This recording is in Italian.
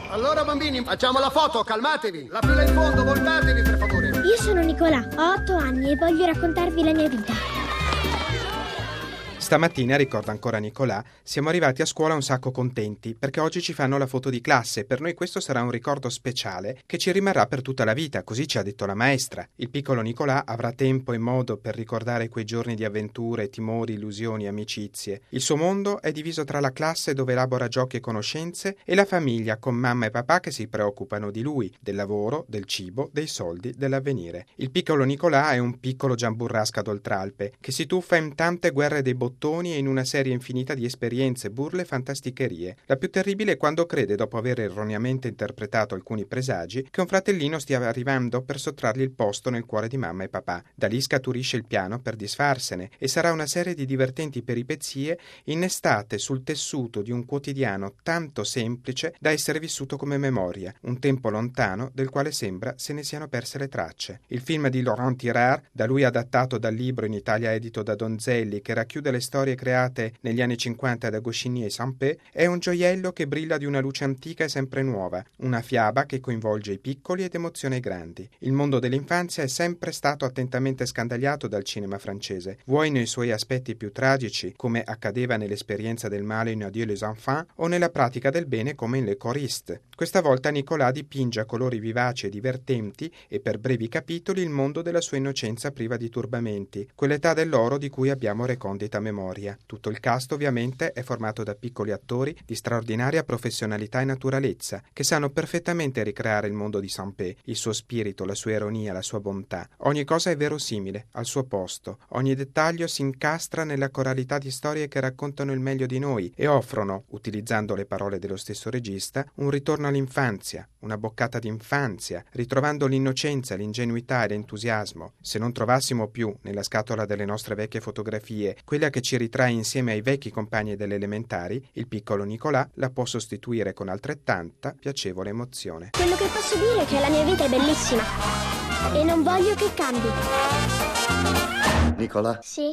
Allora bambini, facciamo la foto, calmatevi. La fila in fondo, voltatevi per favore. Io sono Nicolà, ho 8 anni e voglio raccontarvi la mia vita. Stamattina, ricorda ancora Nicolà, siamo arrivati a scuola un sacco contenti perché oggi ci fanno la foto di classe. Per noi questo sarà un ricordo speciale che ci rimarrà per tutta la vita, così ci ha detto la maestra. Il piccolo Nicolà avrà tempo e modo per ricordare quei giorni di avventure, timori, illusioni, amicizie. Il suo mondo è diviso tra la classe dove elabora giochi e conoscenze e la famiglia con mamma e papà che si preoccupano di lui, del lavoro, del cibo, dei soldi, dell'avvenire. Il piccolo Nicolà è un piccolo Giamburrasca d'Oltralpe che si tuffa in tante guerre dei bottoni e in una serie infinita di esperienze, burle e fantasticherie. La più terribile è quando crede, dopo aver erroneamente interpretato alcuni presagi, che un fratellino stia arrivando per sottrargli il posto nel cuore di mamma e papà. Da lì scaturisce il piano per disfarsene e sarà una serie di divertenti peripezie innestate sul tessuto di un quotidiano tanto semplice da essere vissuto come memoria, un tempo lontano del quale sembra se ne siano perse le tracce. Il film di Laurent Tirard, da lui adattato dal libro in Italia edito da Donzelli, che racchiude le storie create negli anni 50 da Goscinny e Sampé, è un gioiello che brilla di una luce antica e sempre nuova, una fiaba che coinvolge i piccoli ed emoziona i grandi. Il mondo dell'infanzia è sempre stato attentamente scandagliato dal cinema francese, vuoi nei suoi aspetti più tragici, come accadeva nell'esperienza del male in Adieu les enfants, o nella pratica del bene come in Le Choristes. Questa volta Nicolà dipinge a colori vivaci e divertenti e per brevi capitoli il mondo della sua innocenza priva di turbamenti, quell'età dell'oro di cui abbiamo recondita memoria. Tutto il cast ovviamente è formato da piccoli attori di straordinaria professionalità e naturalezza, che sanno perfettamente ricreare il mondo di Sampé, il suo spirito, la sua ironia, la sua bontà. Ogni cosa è verosimile, al suo posto, ogni dettaglio si incastra nella coralità di storie che raccontano il meglio di noi e offrono, utilizzando le parole dello stesso regista, un ritorno all'infanzia, una boccata d'infanzia, ritrovando l'innocenza, l'ingenuità e l'entusiasmo. Se non trovassimo più nella scatola delle nostre vecchie fotografie quella che ci ritrae insieme ai vecchi compagni delle elementari, il piccolo Nicolà la può sostituire con altrettanta piacevole emozione. Quello che posso dire è che la mia vita è bellissima e non voglio che cambi. Nicolà? Sì?